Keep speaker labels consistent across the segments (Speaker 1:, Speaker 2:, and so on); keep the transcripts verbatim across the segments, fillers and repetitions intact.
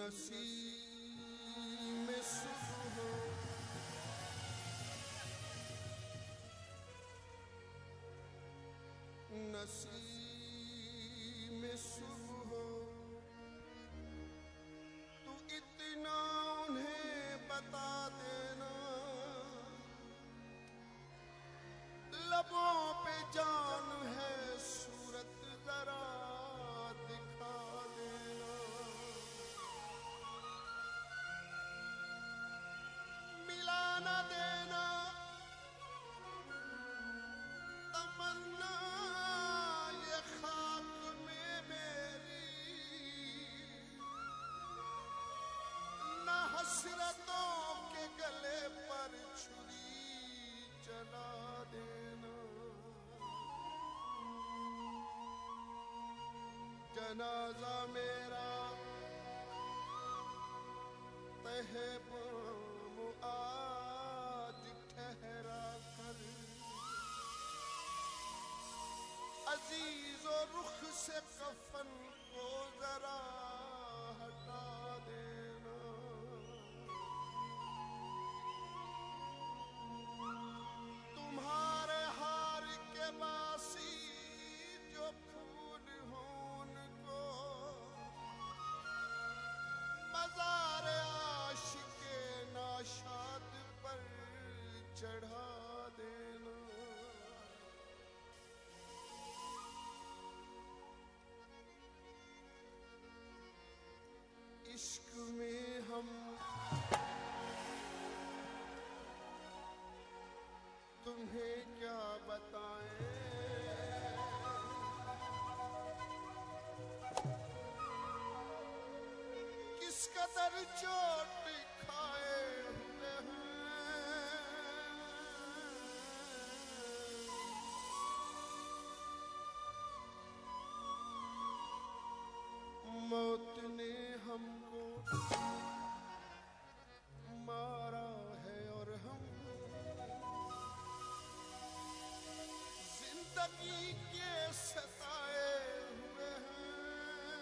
Speaker 1: नसीम सुबह नसीम सुबह तू इतना उन्हें बता देना, लबों पे जान है सूरत जरा दिखा देना। मिला न देना तमन्ना ये खाक में मेरी, न हसरतों के गले पर छुरी चला देना। जनाजा मेरा तहे बाम आज ठहरा कर, अजीज़ो रुख से कफन को जरा हटा देना। तुम्हारे हार के बासी जो फूल हों को मज़ार आशिके नाशाद पर चढ़ा देना। इश्क में हम तुम्हें क्या बताएं, किस कदर चोट खाए हुए हैं। मौत ने हमको मारा है और हम जिंदगी के सताए हुए हैं।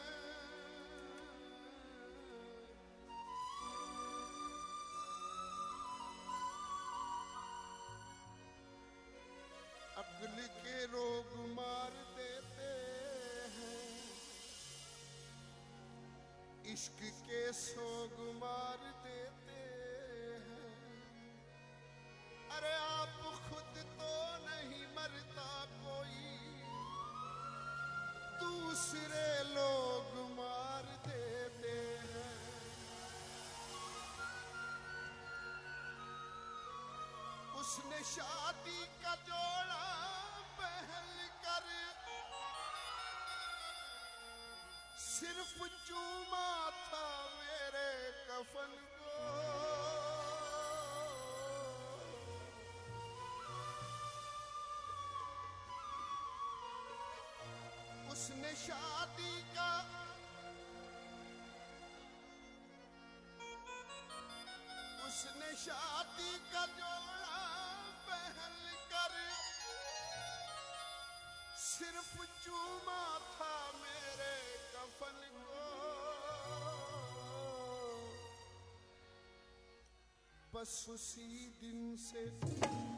Speaker 1: अक्ल के रोग मार देते हैं, इश्क के सोग मार देते हैं। अरे आप खुद तो नहीं मरता कोई, दूसरे लोग मार देते हैं। उसने शादी का जोड़ा पहल कर सिर्फ चूमा था मेरे कफन को। उसने शादी का उसने शादी का जोड़ा पहल कर सिर्फ चूमा था मेरे कफन को। बस उसी दिन से